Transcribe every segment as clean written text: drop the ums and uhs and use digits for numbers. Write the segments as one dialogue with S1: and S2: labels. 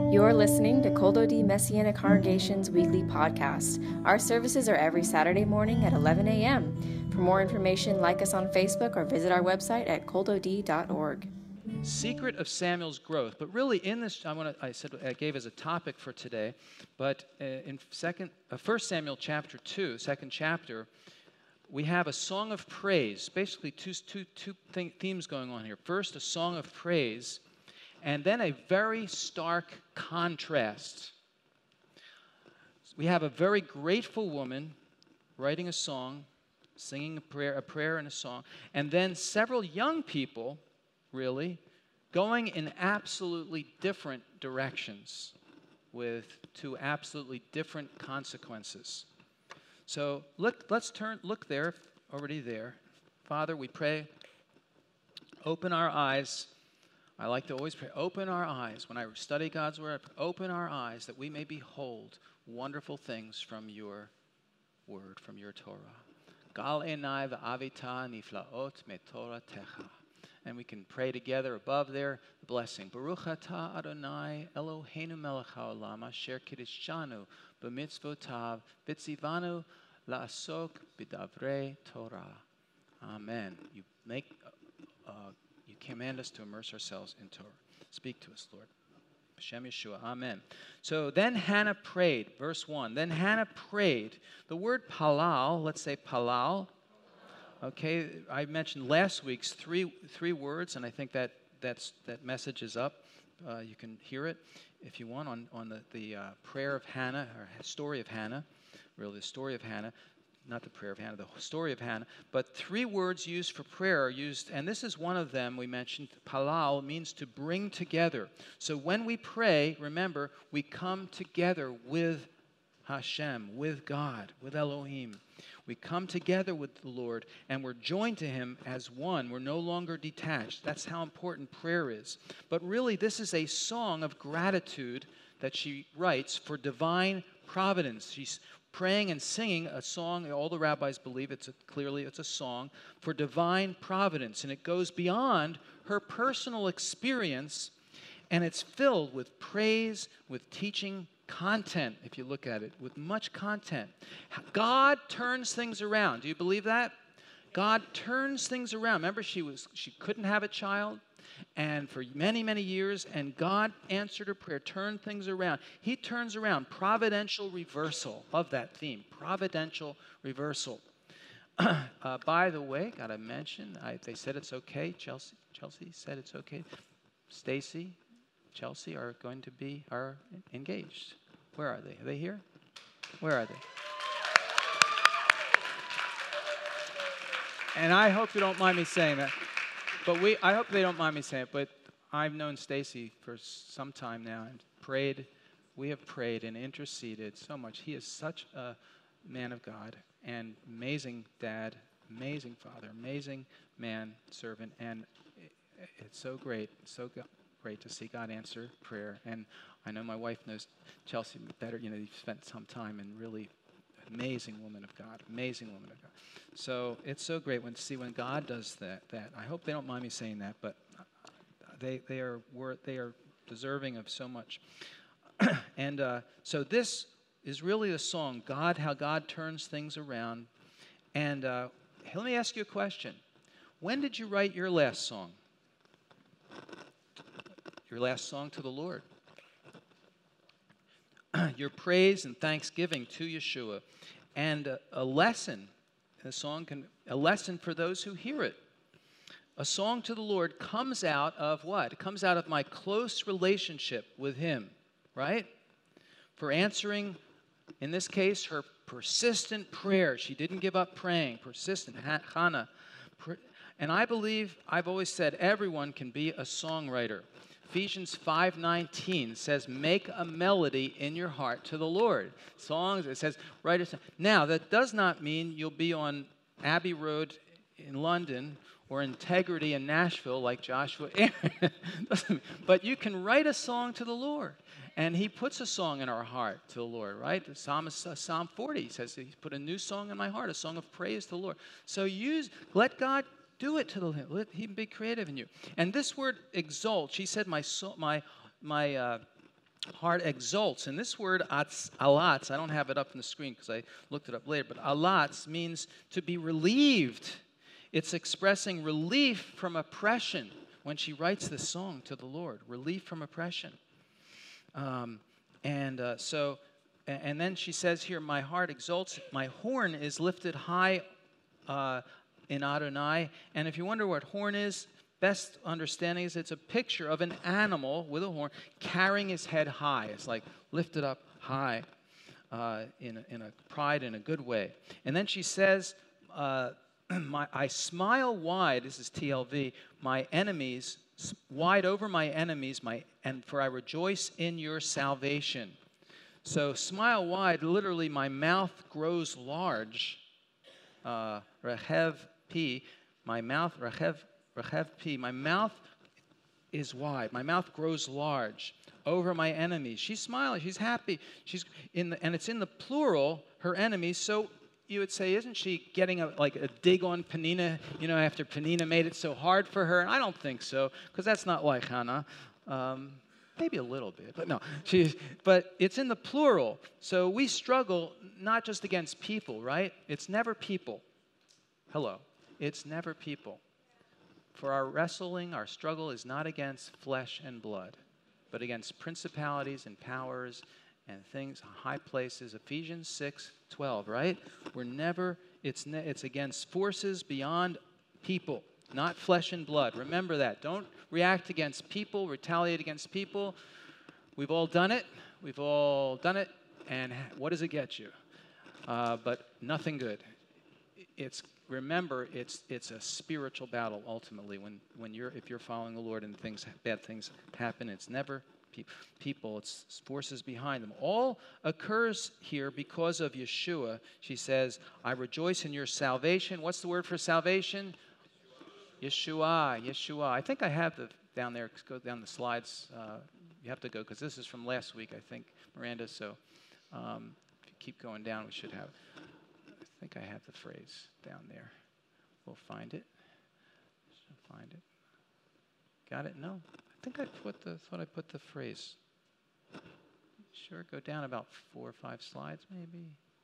S1: You're listening to Kol Dodi Messianic Congregation's weekly podcast. Our services are every Saturday morning at 11 a.m. For more information, like us on Facebook or visit our website at koldod.org.
S2: Secret of Samuel's growth. But really in this, I gave as a topic for today, but in 1 Samuel chapter 2, second chapter, we have a song of praise. Basically two themes going on here. First, a song of praise, and then a very stark contrast. We have a very grateful woman writing a song, singing a prayer and a song, and then several young people, really, going in absolutely different directions with two absolutely different consequences. So look there, already there. Father, we pray, open our eyes. I like to always pray, open our eyes. When I study God's word, open our eyes that we may behold wonderful things from your word, from your Torah. Gal enai v'avita niflaot metoratecha. And we can pray together above there, the blessing. Baruch atah Adonai Eloheinu melech haolam asher kiddushanu b'mitzvotav v'tzivanu la'asok b'davrei Torah. Amen. You command us to immerse ourselves in Torah. Speak to us, Lord. Hashem Yeshua. Amen. So then Hannah prayed. Verse 1. Then Hannah prayed. The word palal, let's say palal. Okay, I mentioned last week's three words, and I think that message is up. You can hear it if you want on the prayer of Hannah, or story of Hannah, really the story of Hannah, not the prayer of Hannah, the story of Hannah. But three words used for prayer are used, and this is one of them we mentioned. Palal means to bring together. So when we pray, remember, we come together with Hashem, with God, with Elohim. We come together with the Lord, and we're joined to Him as one. We're no longer detached. That's how important prayer is. But really, this is a song of gratitude that she writes for divine providence. She's praying and singing a song. All the rabbis believe it's a song for divine providence, and it goes beyond her personal experience, and it's filled with praise, with teaching content, if you look at it, with much content. God turns things around. Do you believe that? God turns things around. Remember, she couldn't have a child, and for many, many years, and God answered her prayer, turned things around. He turns around. Providential reversal. Love that theme. Providential reversal. By the way, got to mention, they said it's okay. Chelsea said it's okay. Stacy, Chelsea are engaged. Where are they? Are they here? Where are they? And I hope you don't mind me saying that. But I hope they don't mind me saying it. But I've known Stacy for some time now and prayed. We have prayed and interceded so much. He is such a man of God and amazing dad, amazing father, amazing man, servant, and it's so great, great to see God answer prayer. And I know my wife knows Chelsea better. You've spent some time and really amazing woman of God, amazing woman of God. So it's so great to see when God does that. I hope they don't mind me saying that, but they are deserving of so much. And so this is really the song, how God turns things around. And let me ask you a question. When did you write your last song? Your last song to the Lord. Your praise and thanksgiving to Yeshua. And a lesson, a lesson for those who hear it. A song to the Lord comes out of what? It comes out of my close relationship with Him, right? For answering, in this case, her persistent prayer. She didn't give up praying. Persistent. Hannah. And I believe, I've always said, everyone can be a songwriter. Ephesians 5:19 says, make a melody in your heart to the Lord. Songs, it says, write a song. Now, that does not mean you'll be on Abbey Road in London or Integrity in Nashville like Joshua Aaron. But you can write a song to the Lord. And He puts a song in our heart to the Lord, right? The Psalm 40 says He put a new song in my heart, a song of praise to the Lord. So let God do it to the Lord. Let Him be creative in you. And this word exalt, she said, my heart exults. And this word alatz, I don't have it up on the screen because I looked it up later, but alatz means to be relieved. It's expressing relief from oppression when she writes this song to the Lord, relief from oppression. And then she says here, my heart exults, my horn is lifted high in Adonai. And if you wonder what horn is, best understanding is it's a picture of an animal with a horn carrying his head high. It's like lifted up high in a pride in a good way. And then she says, I smile wide, this is TLV, my enemies, wide over my enemies, and for I rejoice in your salvation. So smile wide, literally my mouth grows large. Rechev P, my mouth, Rechev P, my mouth is wide. My mouth grows large over my enemies. She's smiling. She's happy. And it's in the plural, her enemies. So you would say, isn't she getting a dig on Penina, after Penina made it so hard for her? And I don't think so, because that's not like Hannah. Maybe a little bit, but no. But it's in the plural. So we struggle not just against people, right? It's never people. Hello. It's never people. For our wrestling, our struggle is not against flesh and blood, but against principalities and powers and things, high places. Ephesians 6:12, right? It's against forces beyond people, not flesh and blood. Remember that. Don't react against people, retaliate against people. We've all done it. And what does it get you? But nothing good. Remember, it's a spiritual battle ultimately. If you're following the Lord and bad things happen, it's never people, it's forces behind them. All occurs here because of Yeshua. She says, I rejoice in your salvation. What's the word for salvation? Yeshua. I think I have down there. Go down the slides. You have to go because this is from last week, I think, Miranda. So if you keep going down, we should have. I think I have the phrase down there. We'll find it. Got it? No. I think thought I put the phrase. Sure, go down about 4 or 5 slides, maybe.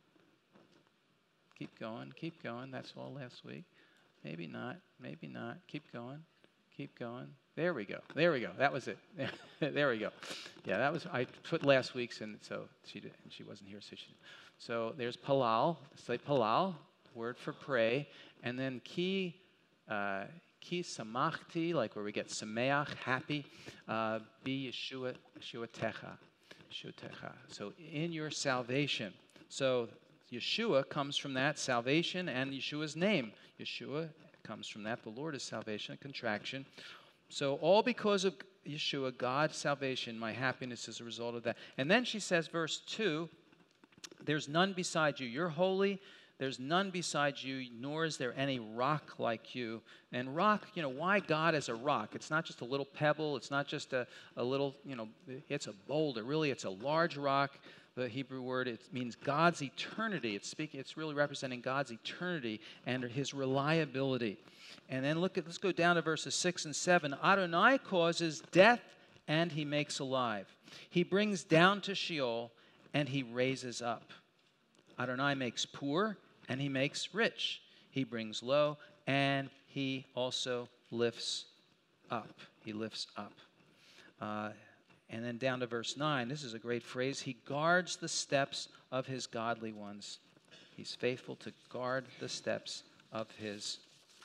S2: Keep going. That's all last week. Maybe not. Keep going. There we go. That was it. There we go. Yeah, that was, I put last week's in, so she wasn't here, so there's palal. Say palal, word for pray, and then ki samachti, like where we get sameach, happy, be Yeshua techa. So in your salvation. So Yeshua comes from that, salvation, and Yeshua's name. Yeshua comes from that. The Lord is salvation, a contraction. So all because of Yeshua, God's salvation, my happiness is a result of that. And then she says, verse 2, there's none beside you. You're holy. There's none beside you, nor is there any rock like you. And rock, why God as a rock? It's not just a little pebble. It's not just a little, it's a boulder. Really, it's a large rock. The Hebrew word, it means God's eternity. It's really representing God's eternity and his reliability. And then let's go down to verses 6 and 7. Adonai causes death and he makes alive. He brings down to Sheol and he raises up. Adonai makes poor and he makes rich. He brings low and he also lifts up. He lifts up. And then down to verse 9. This is a great phrase. He guards the steps of his godly ones. He's faithful to guard the steps of his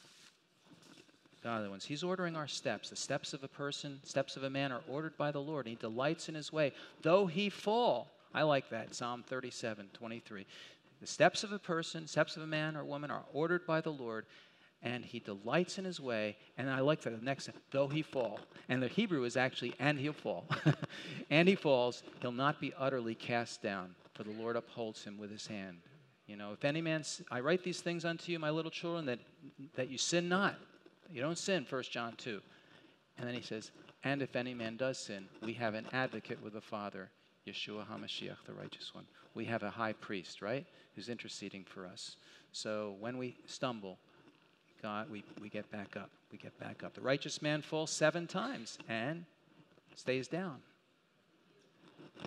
S2: godly ones. He's ordering our steps. The steps of a person, steps of a man are ordered by the Lord. He delights in his way. Though he fall. I like that. Psalm 37:23. The steps of a person, steps of a man or woman are ordered by the Lord, and he delights in his way. And I like the next, though he fall. And the Hebrew is actually, and he'll fall. And he falls, he'll not be utterly cast down, for the Lord upholds him with his hand. If any man, I write these things unto you, my little children, that you sin not. You don't sin, 1 John 2. And then he says, and if any man does sin, we have an advocate with the Father, Yeshua HaMashiach, the righteous one. We have a high priest, right, who's interceding for us. So when we stumble, God, we get back up. We get back up. The righteous man falls 7 times and stays down.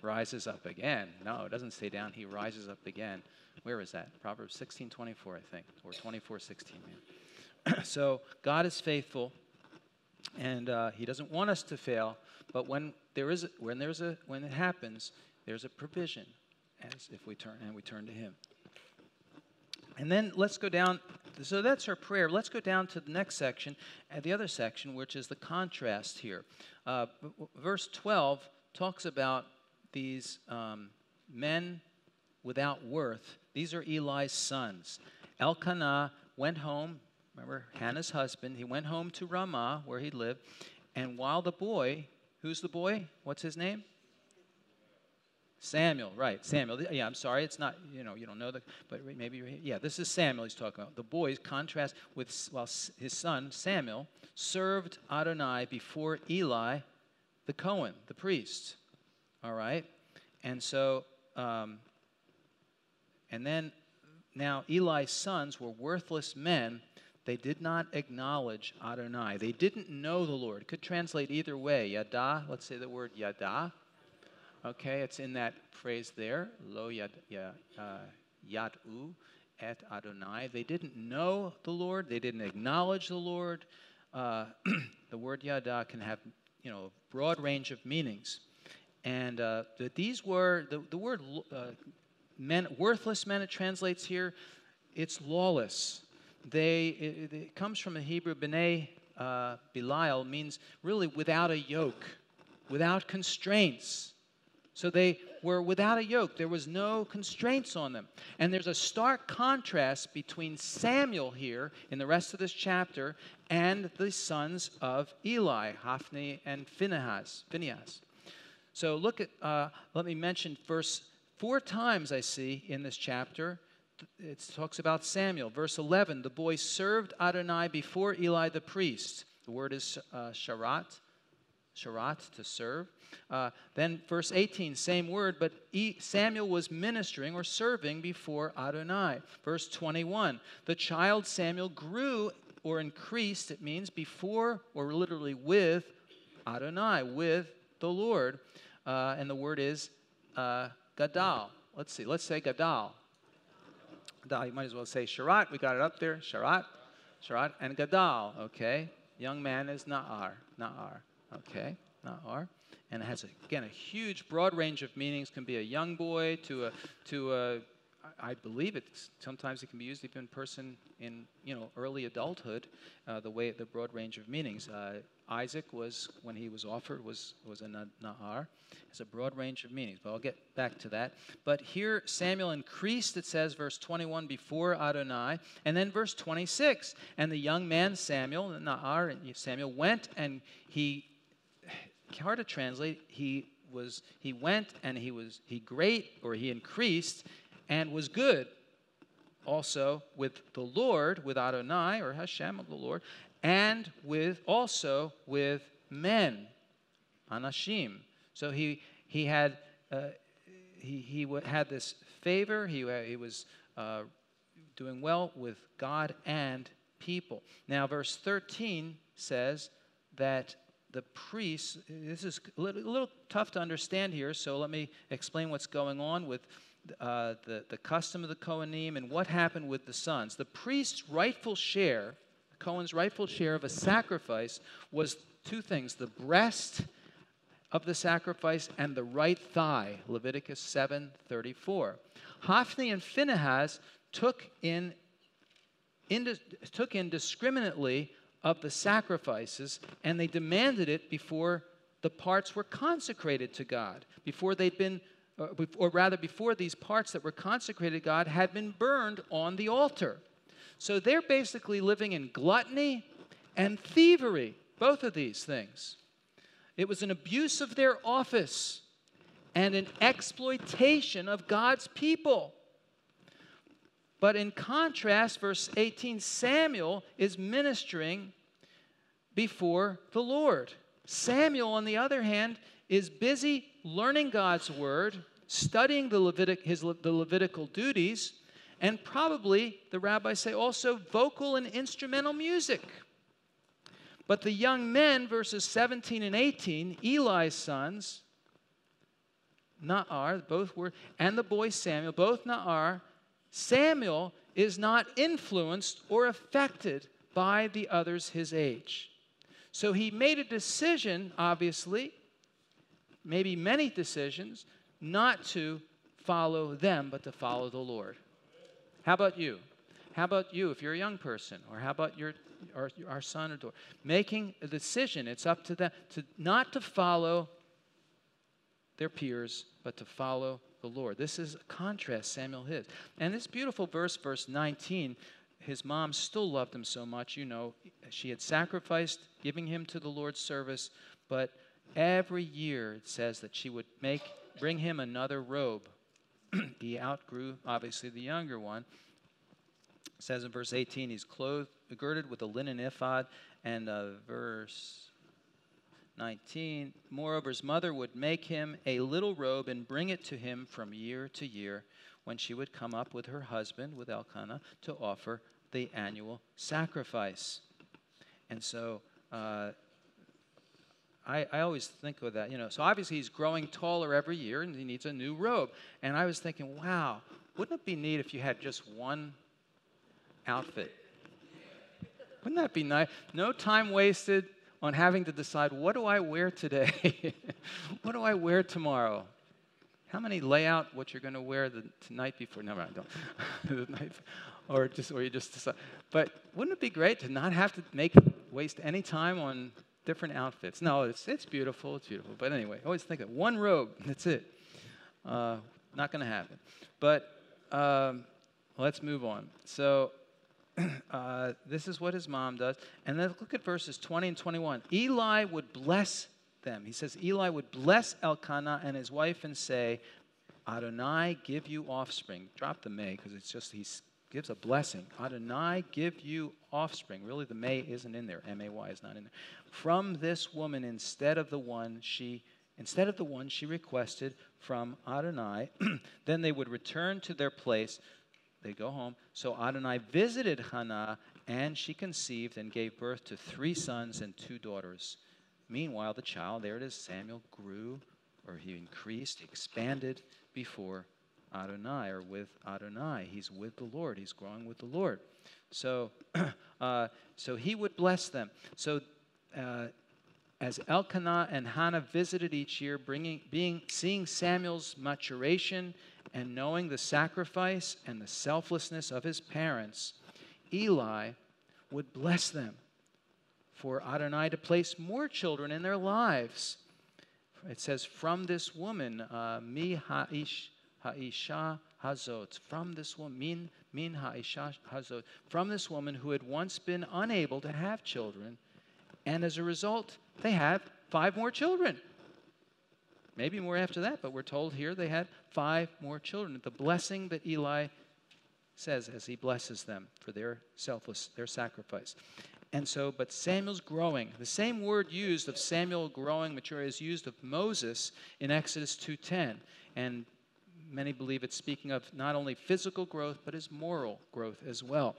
S2: rises up again. No, it doesn't stay down. He rises up again. Where is that? Proverbs 16:24, I think, or 24:16. So God is faithful, and He doesn't want us to fail. But when it happens, there's a provision, as if we turn to Him. And then let's go down. So that's our prayer. Let's go down to the next section, the other section, which is the contrast here. Verse 12 talks about these men without worth. These are Eli's sons. Elkanah went home. Remember, Hannah's husband. He went home to Ramah, where he lived. And while the boy, who's the boy? What's his name? Samuel, right, Samuel. Yeah, I'm sorry, it's not, you don't know, but maybe, this is Samuel he's talking about. The boy's contrast with, while his son, Samuel, served Adonai before Eli, the Cohen, the priest. All right? And so, and then, now Eli's sons were worthless men. They did not acknowledge Adonai. They didn't know the Lord. It could translate either way. Yada, let's say the word yada. Okay, it's in that phrase there. Lo yadu et Adonai. They didn't know the Lord. They didn't acknowledge the Lord. The word yada can have, a broad range of meanings. And these were, the word men, worthless men, it translates here, it's lawless. It comes from the Hebrew B'nai Belial, means really without a yoke, without constraints. So they were without a yoke. There was no constraints on them. And there's a stark contrast between Samuel here in the rest of this chapter and the sons of Eli, Hophni and Phinehas. So look at, let me mention verse 4 times I see in this chapter. It talks about Samuel. Verse 11, the boy served Adonai before Eli the priest. The word is sharat, to serve. Then verse 18, same word, but Samuel was ministering or serving before Adonai. Verse 21, the child Samuel grew or increased, it means before or literally with Adonai, with the Lord. And the word is gadal. Let's say gadal. You might as well say sharat. We got it up there. Sharat, and gadal. Okay. Young man is na'ar. Okay. Na'ar. And it has, again, a huge, broad range of meanings. Can be a young boy to a I believe sometimes it can be used even in person in, early adulthood, the broad range of meanings. Isaac when he was offered, was a na'ar. It's a broad range of meanings, but I'll get back to that. But here, Samuel increased, it says, verse 21, before Adonai. And then verse 26, and the young man Samuel, the na'ar, Samuel went and he, hard to translate, he went and he increased and was good also with the Lord, with Adonai, or Hashem of the Lord, and also with men, anashim. So he had this favor. He was doing well with God and people. Now, verse 13 says that the priests. This is a little tough to understand here. So let me explain what's going on with the custom of the Kohanim and what happened with the sons. The priest's rightful share, Cohen's rightful share of a sacrifice, was two things: the breast of the sacrifice and the right thigh, Leviticus 7:34. Hophni and Phinehas took in indiscriminately of the sacrifices, and they demanded it before the parts were consecrated to God, before these parts that were consecrated to God had been burned on the altar. So they're basically living in gluttony and thievery, both of these things. It was an abuse of their office and an exploitation of God's people. But in contrast, verse 18, Samuel is ministering before the Lord. Samuel, on the other hand, is busy learning God's word, studying the Levitical duties, and probably, the rabbis say, also vocal and instrumental music. But the young men, verses 17 and 18, Eli's sons, Na'ar, both were, and the boy Samuel, both Na'ar, Samuel is not influenced or affected by the others his age. So he made a decision, obviously, maybe many decisions, not to follow them, but to follow the Lord. How about you? How about you if you're a young person? Or how about our son or daughter? Making a decision, it's up to them, not to follow their peers, but to follow the Lord. This is a contrast Samuel had. And this beautiful verse 19, his mom still loved him so much. You know, she had sacrificed giving him to the Lord's service, but every year it says that she would bring him another robe. He outgrew, obviously, the younger one. It says in verse 18, he's girded with a linen ephod, and verse 19, moreover, his mother would make him a little robe and bring it to him from year to year when she would come up with her husband, with Elkanah, to offer the annual sacrifice. And so I always think of that, so obviously he's growing taller every year and he needs a new robe. And I was thinking, wow, wouldn't it be neat if you had just one outfit? Wouldn't that be nice? No time wasted on having to decide, what do I wear today? What do I wear tomorrow? How many lay out what you're going to wear the night before? No, I don't. The night, or you just decide. But wouldn't it be great to not have to waste any time on different outfits? No, it's beautiful. It's beautiful. But anyway, always think of one robe. That's it. Not going to happen. But let's move on. So this is what his mom does. And then look at verses 20 and 21. Eli would bless them. He says, Eli would bless Elkanah and his wife and say, Adonai, give you offspring. Drop the may, because it's just, he gives a blessing. Adonai, give you offspring. Really, the may isn't in there. M-A-Y is not in there. From this woman instead of the one she requested from Adonai. Then they would return to their place. They go home. So Adonai visited Hannah, and she conceived and gave birth to 3 sons and 2 daughters. Meanwhile, the child, there it is, Samuel, grew, or he increased, he expanded before Adonai, or with Adonai. He's with the Lord. He's growing with the Lord. So, so he would bless them. So as Elkanah and Hannah visited each year, seeing Samuel's maturation and knowing the sacrifice and the selflessness of his parents, Eli would bless them for Adonai to place more children in their lives. It says, from this woman, mi ha'isha hazot, from this woman, min ha'isha hazot, from this woman who had once been unable to have children, and as a result, they have 5 more children. Maybe more after that, but we're told here they had 5 more children. The blessing that Eli says as he blesses them for their sacrifice. And so, but Samuel's growing. The same word used of Samuel growing, mature, is used of Moses in Exodus 2:10. And many believe it's speaking of not only physical growth, but his moral growth as well.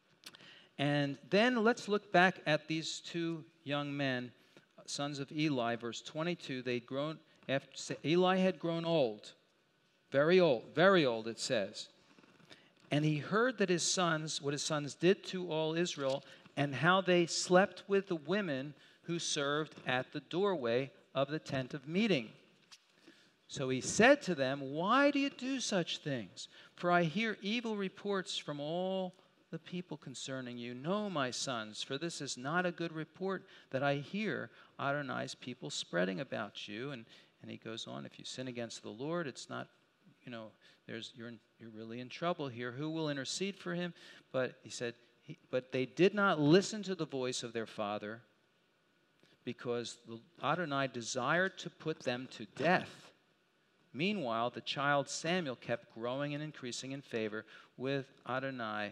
S2: And then let's look back at these 2 young men, sons of Eli, verse 22. They'd grown, after Eli had grown old, very old, it says. And he heard that what his sons did to all Israel, and how they slept with the women who served at the doorway of the tent of meeting. So he said to them, why do you do such things? For I hear evil reports from all the people concerning you. No, my sons, for this is not a good report that I hear Adonai's people spreading about you. And he goes on, if you sin against the Lord, it's not, you're really in trouble here. Who will intercede for him? But he said, but they did not listen to the voice of their father, because Adonai desired to put them to death. Meanwhile, the child Samuel kept growing and increasing in favor with Adonai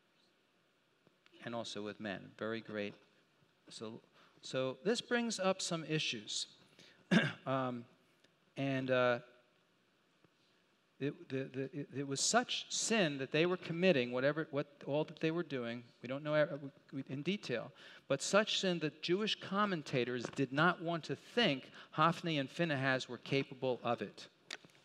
S2: and also with men. Very great. So this brings up some issues. It was such sin that they were committing, all that they were doing. We don't know in detail, but such sin that Jewish commentators did not want to think Hophni and Phinehas were capable of it.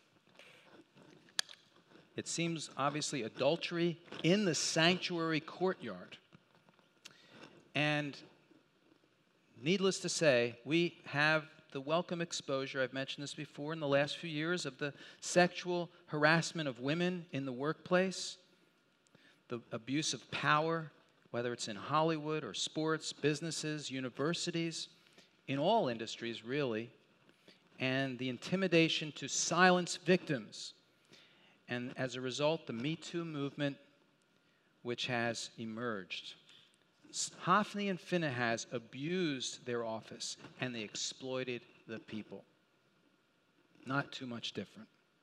S2: It seems obviously adultery in the sanctuary courtyard. And needless to say, we have the welcome exposure, I've mentioned this before, in the last few years, of the sexual harassment of women in the workplace, the abuse of power, whether it's in Hollywood or sports, businesses, universities, in all industries really, and the intimidation to silence victims. And as a result, the Me Too movement, which has emerged. Hophni and Phinehas abused their office, and they exploited the people. Not too much different.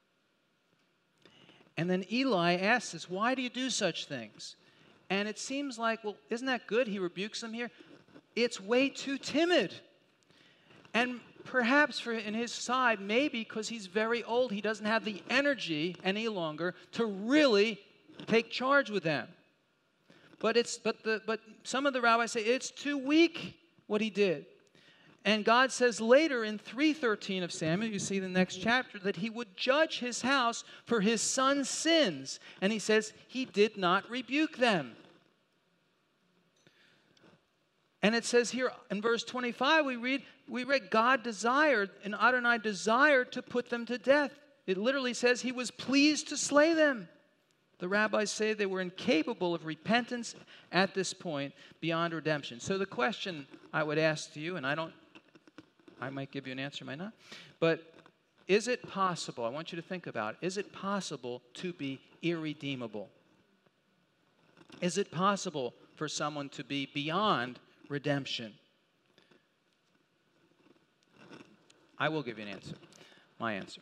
S2: And then Eli asks us, why do you do such things? And it seems like, well, isn't that good? He rebukes them here. It's way too timid. And perhaps in his side, maybe because he's very old, he doesn't have the energy any longer to really take charge with them. But some of the rabbis say it's too weak what he did. And God says later in 3:13 of Samuel, you see the next chapter, that he would judge his house for his son's sins. And he says he did not rebuke them. And it says here in verse 25, we read God desired, and Adonai desired to put them to death. It literally says he was pleased to slay them. The rabbis say they were incapable of repentance at this point beyond redemption. So the question I would ask to you, and I might give you an answer, might not, but is it possible, I want you to think about it, is it possible to be irredeemable? Is it possible for someone to be beyond redemption? I will give you an answer, my answer.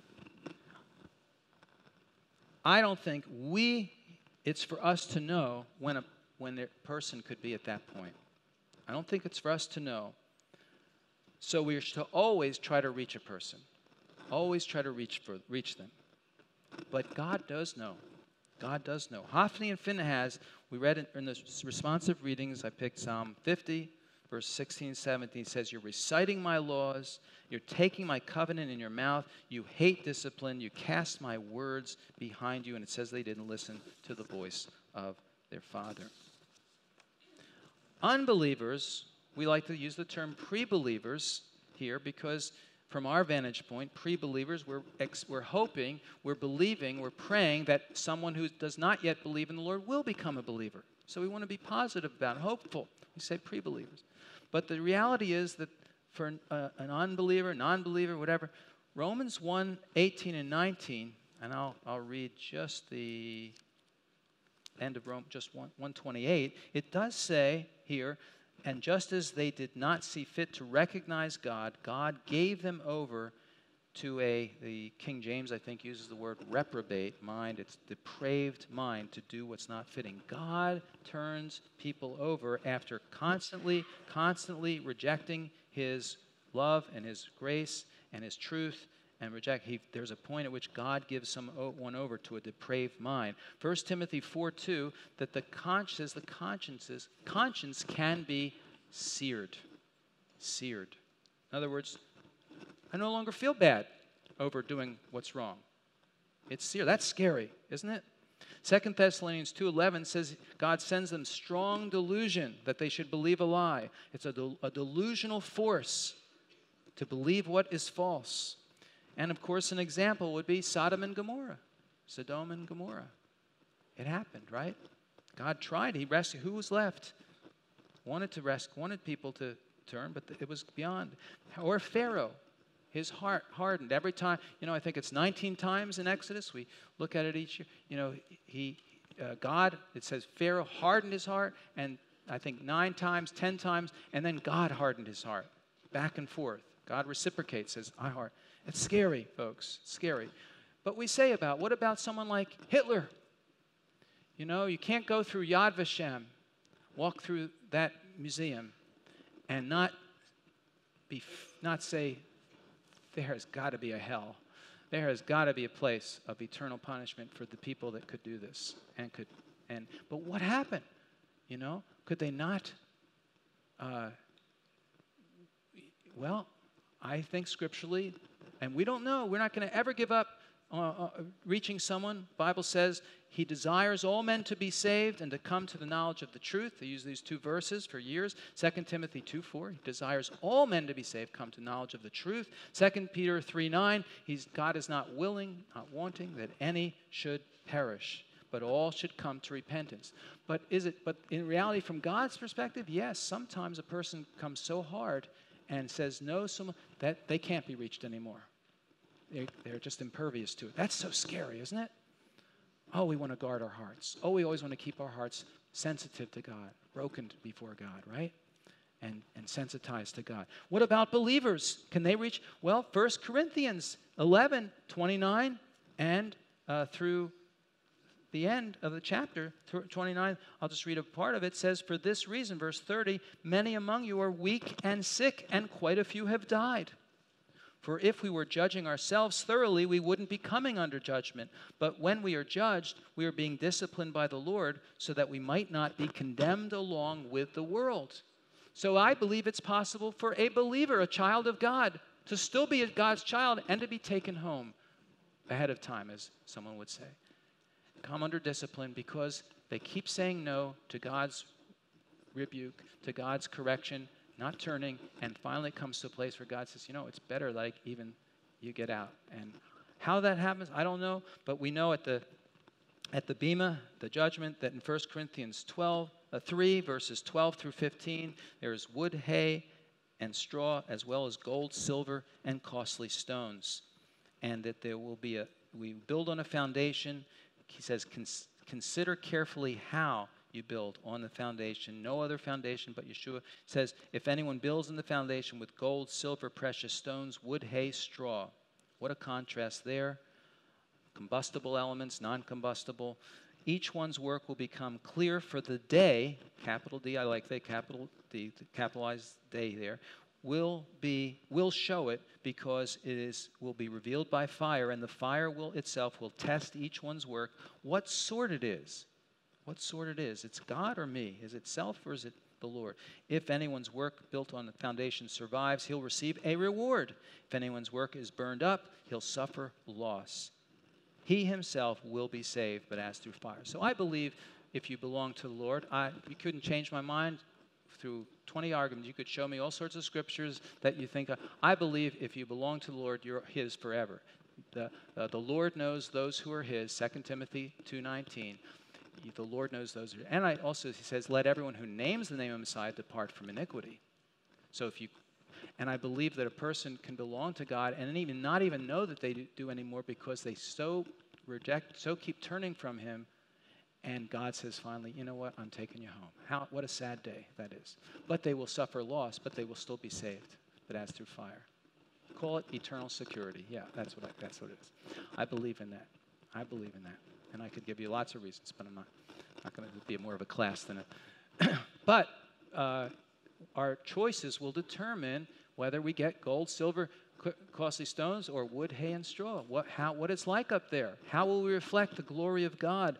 S2: I don't think it's for us to know when a person could be at that point. I don't think it's for us to know. So we should always try to reach a person. Always try to reach them. But God does know. God does know. Hophni and Phinehas, we read in the responsive readings, I picked Psalm 50, verse 16, 17. It says, you're reciting my laws. You're taking my covenant in your mouth. You hate discipline. You cast my words behind you. And it says they didn't listen to the voice of their father. Unbelievers, we like to use the term pre-believers here because from our vantage point, pre-believers, we're hoping, we're believing, we're praying that someone who does not yet believe in the Lord will become a believer. So we want to be positive about it, hopeful. We say pre-believers. But the reality is that for an unbeliever, non-believer, whatever, Romans 1, 18 and 19, and I'll read just the end of Rome, just 128, it does say here, and just as they did not see fit to recognize God, God gave them over to the King James, I think, uses the word reprobate mind. It's depraved mind to do what's not fitting. God turns people over after constantly rejecting his love and his grace and his truth and there's a point at which God gives someone over to a depraved mind. 1 Timothy 4:2, that the conscience can be seared. Seared. In other words, I no longer feel bad over doing what's wrong. It's seared. That's scary, isn't it? 2 Thessalonians 2:11 says God sends them strong delusion that they should believe a lie. It's a delusional force to believe what is false. And of course, an example would be Sodom and Gomorrah. Sodom and Gomorrah. It happened, right? God tried. He rescued. Who was left? Wanted people to turn, but it was beyond. Or Pharaoh. His heart hardened. Every time, I think it's 19 times in Exodus. We look at it each year. God, it says Pharaoh hardened his heart, and I think 9 times, 10 times, and then God hardened his heart. Back and forth. God reciprocates, says, I heart. It's scary, folks. It's scary. But we say what about someone like Hitler? You can't go through Yad Vashem, walk through that museum, and not say, there has got to be a hell. There has got to be a place of eternal punishment for the people that could do this but what happened? Could they not? Well, I think scripturally, and we don't know. We're not going to ever give up reaching someone. Bible says he desires all men to be saved and to come to the knowledge of the truth. They use these two verses for years. 2 Timothy 2:4, he desires all men to be saved, come to knowledge of the truth. 2 Peter 3:9, God is not willing, not wanting that any should perish, but all should come to repentance. But in reality, from God's perspective, yes, sometimes a person comes so hard and says no, that they can't be reached anymore. They're just impervious to it. That's so scary, isn't it? Oh, we want to guard our hearts. Oh, we always want to keep our hearts sensitive to God, broken before God, right? And sensitized to God. What about believers? Can they reach? Well, 1 Corinthians 11:29 and through the end of the chapter, 29, I'll just read a part of it. It says, for this reason, verse 30, many among you are weak and sick, and quite a few have died. For if we were judging ourselves thoroughly, we wouldn't be coming under judgment. But when we are judged, we are being disciplined by the Lord so that we might not be condemned along with the world. So I believe it's possible for a believer, a child of God, to still be God's child and to be taken home ahead of time, as someone would say. Come under discipline because they keep saying no to God's rebuke, to God's correction, not turning, and finally it comes to a place where God says, it's better like even you get out. And how that happens, I don't know, but we know at the Bema, the judgment, that in 1 Corinthians 3, verses 12 through 15, there is wood, hay, and straw, as well as gold, silver, and costly stones. And that there will be we build on a foundation. He says, consider carefully how you build on the foundation. No other foundation but Yeshua. Says, if anyone builds in the foundation with gold, silver, precious stones, wood, hay, straw. What a contrast there. Combustible elements, non-combustible. Each one's work will become clear for the day, capital D, I like the capital D, the capitalized day there, will show it, because will be revealed by fire, and the fire itself will test each one's work, what sort it is. What sort it is. It's God or me? Is it self or is it the Lord? If anyone's work built on the foundation survives, he'll receive a reward. If anyone's work is burned up, he'll suffer loss. He himself will be saved, but as through fire. So I believe if you belong to the Lord, you couldn't change my mind through 20 arguments. You could show me all sorts of scriptures that you think of. I believe if you belong to the Lord, you're his forever. The Lord knows those who are his, 2 Timothy 2:19. The Lord knows those. And he says, let everyone who names the name of Messiah depart from iniquity. So and I believe that a person can belong to God and even not even know that they do anymore, because they so keep turning from him. And God says finally, you know what, I'm taking you home. What a sad day that is. But they will suffer loss, but they will still be saved, but as through fire. Call it eternal security. Yeah, that's what it is. I believe in that. And I could give you lots of reasons, but I'm not going to be more of a class than it. But our choices will determine whether we get gold, silver, costly stones, or wood, hay, and straw. What it's like up there. How will we reflect the glory of God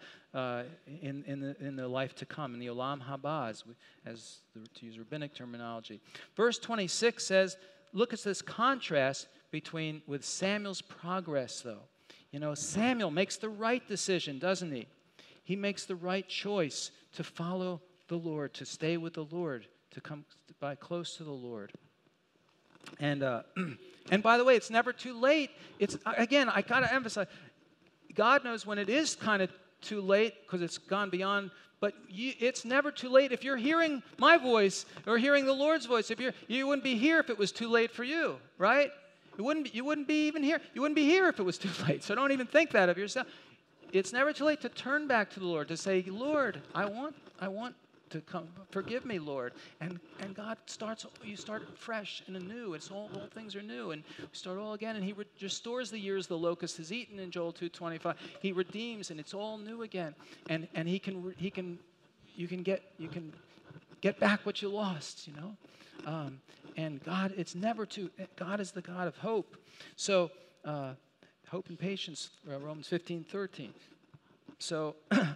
S2: in the life to come, in the Olam Haba, to use rabbinic terminology. Verse 26 says, look at this contrast with Samuel's progress, though. Samuel makes the right decision, doesn't he? He makes the right choice to follow the Lord, to stay with the Lord, to come by close to the Lord. And by the way, it's never too late. I got to emphasize, God knows when it is kind of too late because it's gone beyond. But it's never too late. If you're hearing my voice or hearing the Lord's voice, you wouldn't be here if it was too late for you, right? You wouldn't be even here. You wouldn't be here if it was too late. So don't even think that of yourself. It's never too late to turn back to the Lord, to say, Lord, I want to come. Forgive me, Lord. And God you start fresh and anew. It's all things are new. And we start all again. And he restores the years the locust has eaten in Joel 2:25. He redeems, and it's all new again. And you can get back what you lost, And God, God is the God of hope. So, hope and patience, Romans 15:13. So,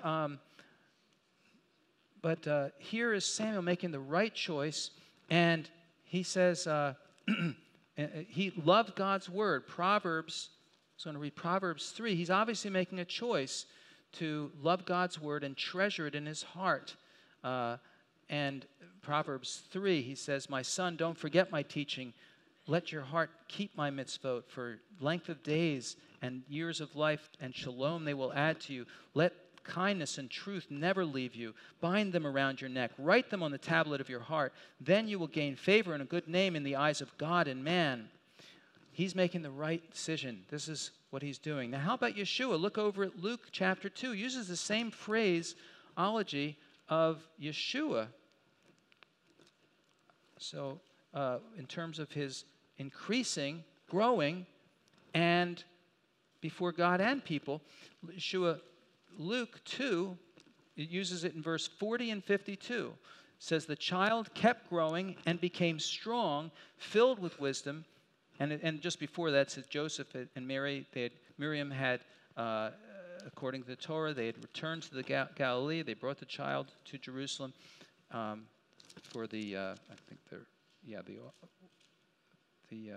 S2: but here is Samuel making the right choice, and he says he loved God's word. Proverbs was going to read Proverbs 3. He's obviously making a choice to love God's word and treasure it in his heart. And Proverbs 3, he says, "My son, don't forget my teaching. Let your heart keep my mitzvot. For length of days and years of life and shalom they will add to you. Let kindness and truth never leave you. Bind them around your neck. Write them on the tablet of your heart. Then you will gain favor and a good name in the eyes of God and man." He's making the right decision. This is what he's doing. Now, how about Yeshua? Look over at Luke chapter 2. He uses the same phraseology of Yeshua. So, in terms of his increasing, growing, and before God and people, Yeshua, Luke 2, it uses it in verse 40 and 52. It says, "The child kept growing and became strong, filled with wisdom." And just before that, it says Joseph and Mary, Miriam had, according to the Torah, they had returned to the Galilee. They brought the child to Jerusalem for the, I think the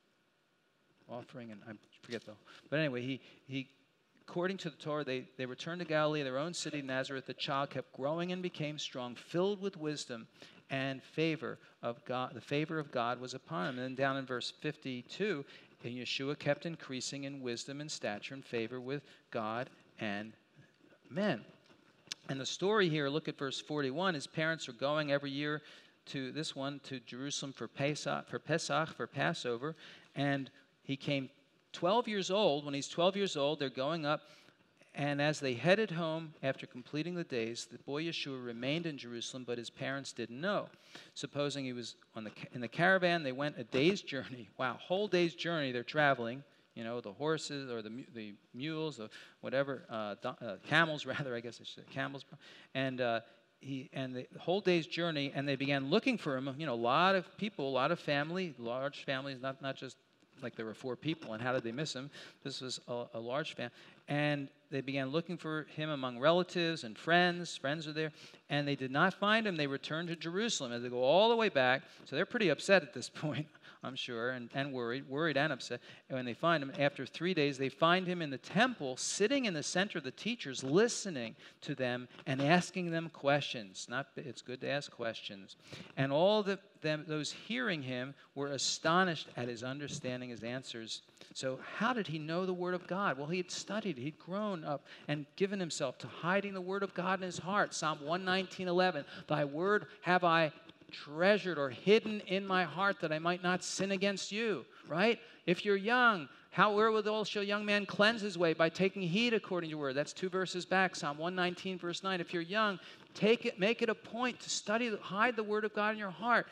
S2: offering, and I forget though. But anyway, he according to the Torah, they returned to Galilee, their own city, Nazareth. The child kept growing and became strong, filled with wisdom, and favor of God. The favor of God was upon him. And then down in verse 52, Yeshua kept increasing in wisdom and stature and favor with God and men. And the story here, look at verse 41. His parents are going every year to Jerusalem for Pesach, for Passover. And he came 12 years old. When he's 12 years old, they're going up. And as they headed home after completing the days, the boy Yeshua remained in Jerusalem, but his parents didn't know. Supposing he was in the caravan, they went a day's journey. Wow, whole day's journey they're traveling. You know, the horses or the mules, or whatever, camels rather, I guess I should say, camels. And the whole day's journey, and they began looking for him. You know, a lot of people, a lot of family, large families, not just like there were 4 people, and how did they miss him? This was a large family. And they began looking for him among relatives and friends. Friends are there. And they did not find him. They returned to Jerusalem. And they go all the way back. So they're pretty upset at this point, I'm sure, and worried and upset. And when they find him, after 3 days, they find him in the temple, sitting in the center of the teachers, listening to them and asking them questions. It's good to ask questions. And all those hearing him were astonished at his understanding his answers. So how did he know the Word of God? Well, he had studied. He'd grown up and given himself to hiding the Word of God in his heart. Psalm 119:11, "Thy word have I treasured," or hidden in my heart, "that I might not sin against you," right? If you're young, wherewithal shall a young man cleanse his way? By taking heed according to your word. That's 2 verses back, Psalm 119, verse 9. If you're young, make it a point to hide the Word of God in your heart.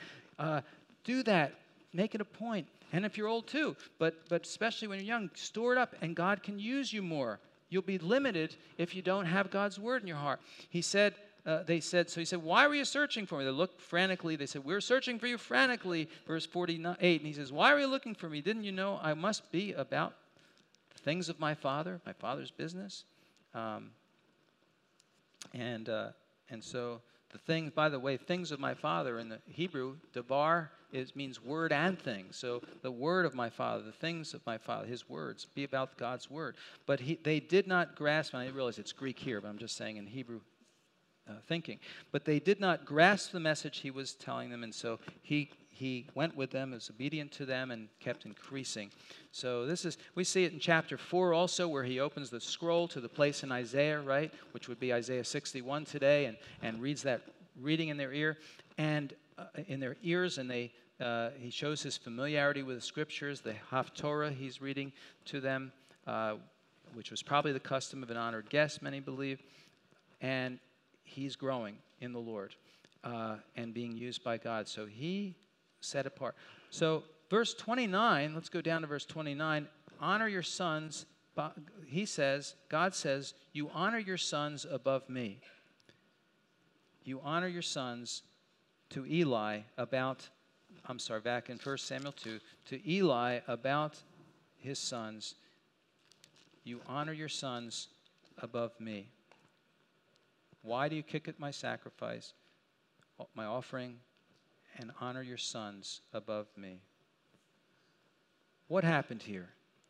S2: Do that. Make it a point. And if you're old too, but especially when you're young, store it up, and God can use you more. You'll be limited if you don't have God's Word in your heart. He said, he said, "Why were you searching for me?" They looked frantically. They said, "We're searching for you frantically." Verse 48, and he says, "Why were you looking for me? Didn't you know I must be about the things of my Father's business?" And so the things, by the way, things of my Father in the Hebrew, davar, means word and things. So the word of my Father, the things of my Father, his words, be about God's word. But they did not grasp, and I realize it's Greek here, but I'm just saying in Hebrew thinking. But they did not grasp the message he was telling them, and so he went with them, was obedient to them, and kept increasing. So we see it in chapter 4 also, where he opens the scroll to the place in Isaiah, right, which would be Isaiah 61 today, and reads that reading in their ear, and in their ears, and he shows his familiarity with the scriptures, the Haftorah he's reading to them, which was probably the custom of an honored guest, many believe, and he's growing in the Lord and being used by God. So he set apart. So verse 29, let's go down to verse 29. Honor your sons. God says, you honor your sons above me. You honor your sons to Eli back in 1 Samuel 2, to Eli about his sons. You honor your sons above me. Why do you kick at my sacrifice, my offering, and honor your sons above me? What happened here?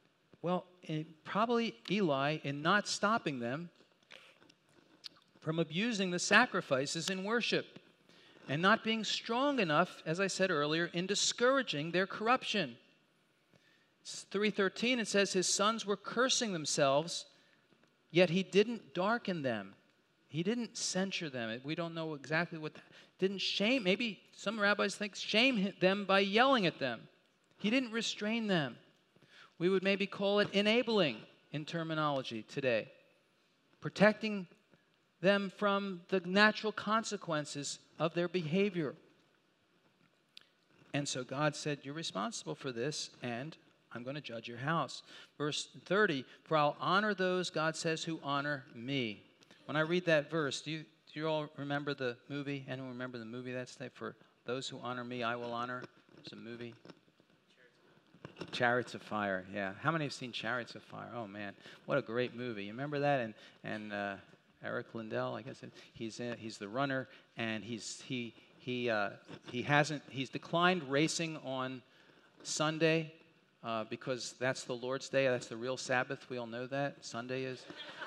S2: Well, probably Eli, in not stopping them from abusing the sacrifices in worship and not being strong enough, as I said earlier, in discouraging their corruption. 3:13, it says, his sons were cursing themselves, yet he didn't darken them. He didn't censure them. We don't know exactly what, didn't shame, maybe some rabbis think shame them by yelling at them. He didn't restrain them. We would maybe call it enabling in terminology today. Protecting them from the natural consequences of their behavior. And so God said, you're responsible for this, and I'm going to judge your house. Verse 30, for I'll honor those, God says, who honor me. When I read that verse, do you all remember the movie? Anyone remember the movie that's there? For those who honor me, I will honor. There's a movie. Chariots of Fire, yeah. How many have seen Chariots of Fire? Oh, man, what a great movie. You remember that? And Eric Lindell, I guess he's the runner, and he's declined racing on Sunday because that's the Lord's day. That's the real Sabbath. We all know that Sunday is.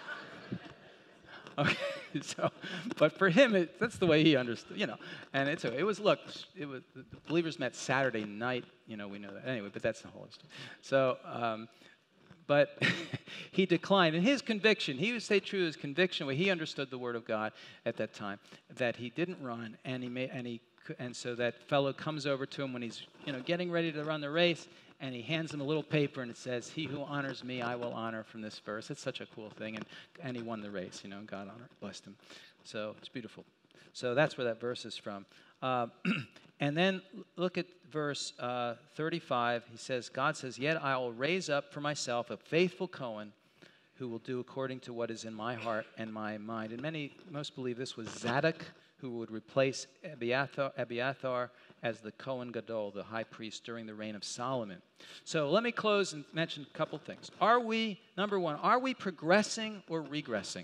S2: Okay, so, but for him, that's the way he understood, And it was the believers met Saturday night, we know that. Anyway, but that's the whole story. So, but he declined. And his conviction, he would stay true to his conviction, where he understood the Word of God at that time, that he didn't run, and so that fellow comes over to him when he's, getting ready to run the race, and he hands him a little paper, and it says, he who honors me, I will honor, from this verse. It's such a cool thing, and he won the race, and God blessed him. So it's beautiful. So that's where that verse is from. And then look at verse 35. He says, God says, yet I will raise up for myself a faithful Cohen who will do according to what is in my heart and my mind. And most believe this was Zadok, who would replace Abiathar as the Cohen Gadol, the high priest, during the reign of Solomon. So let me close and mention a couple things. Number one, are we progressing or regressing?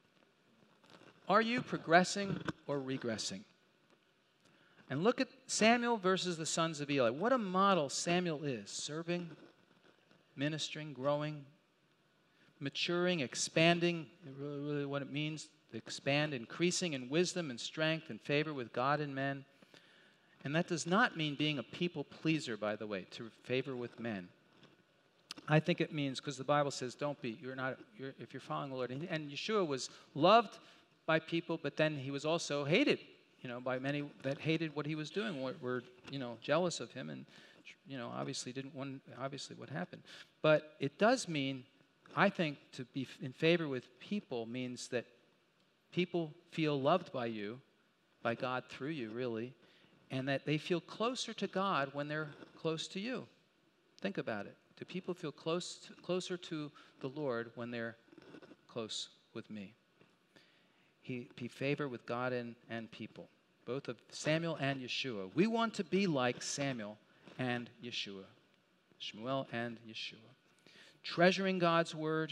S2: Are you progressing or regressing? And look at Samuel versus the sons of Eli. What a model Samuel is. Serving, ministering, growing, maturing, expanding, really what it means to expand, increasing in wisdom and strength and favor with God and men. And that does not mean being a people pleaser, by the way, to favor with men. I think it means, because the Bible says, if you're following the Lord. And Yeshua was loved by people, but then he was also hated, by many that hated what he was doing, were jealous of him, and, obviously what happened. But it does mean, I think, to be in favor with people means that people feel loved by you, by God through you, really, and that they feel closer to God when they're close to you. Think about it. Do people feel closer to the Lord when they're close with me? Be favor with God and people, both of Samuel and Yeshua. We want to be like Samuel and Yeshua, Shmuel and Yeshua. Treasuring God's word,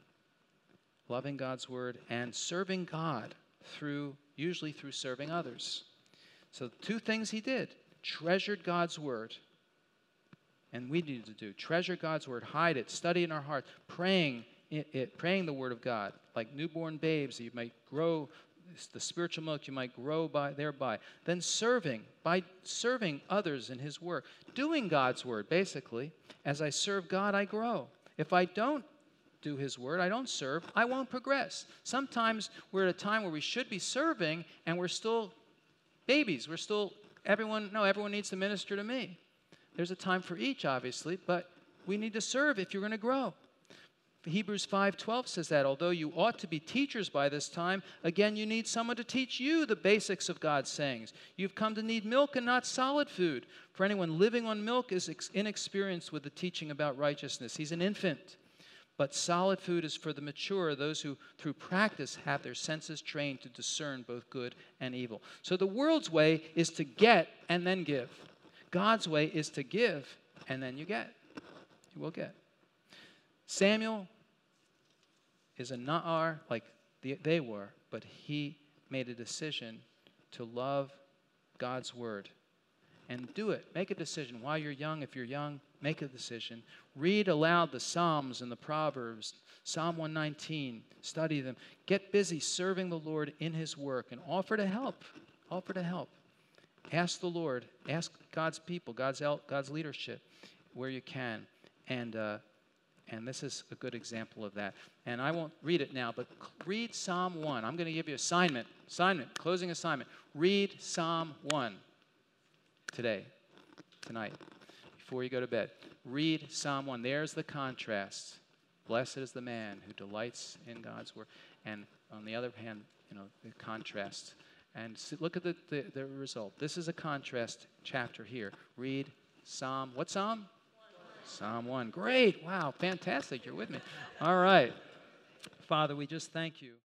S2: loving God's word, and serving God usually through serving others. So two things he did: treasured God's word, and we need to do treasure God's word, hide it, study in our heart, praying the word of God, like newborn babes, that you might grow the spiritual milk, you might grow thereby. Then by serving others in his work, doing God's word, basically. As I serve God, I grow. If I don't do his word, I don't serve, I won't progress. Sometimes we're at a time where we should be serving, and we're still babies. Everyone needs to minister to me. There's a time for each, obviously, but we need to serve if you're going to grow. Hebrews 5:12 says that although you ought to be teachers by this time, again, you need someone to teach you the basics of God's sayings. You've come to need milk and not solid food. For anyone living on milk is inexperienced with the teaching about righteousness. He's an infant. But solid food is for the mature, those who through practice have their senses trained to discern both good and evil. So the world's way is to get and then give. God's way is to give and then you get. You will get. Samuel is a Na'ar like they were, but he made a decision to love God's word and do it. Make a decision while you're young. If you're young, Make a decision. Read aloud the Psalms and the Proverbs. Psalm 119. Study them. Get busy serving the Lord in His work and offer to help. Offer to help. Ask the Lord. Ask God's people, God's leadership where you can. And this is a good example of that. And I won't read it now, but read Psalm 1. I'm going to give you assignment, closing assignment. Read Psalm 1 tonight, before you go to bed. Read Psalm 1. There's the contrast. Blessed is the man who delights in God's word. And on the other hand, the contrast. And look at the result. This is a contrast chapter here. Read Psalm, what Psalm? Psalm 1. Great. Wow. Fantastic. You're with me. All right. Father, we just thank you.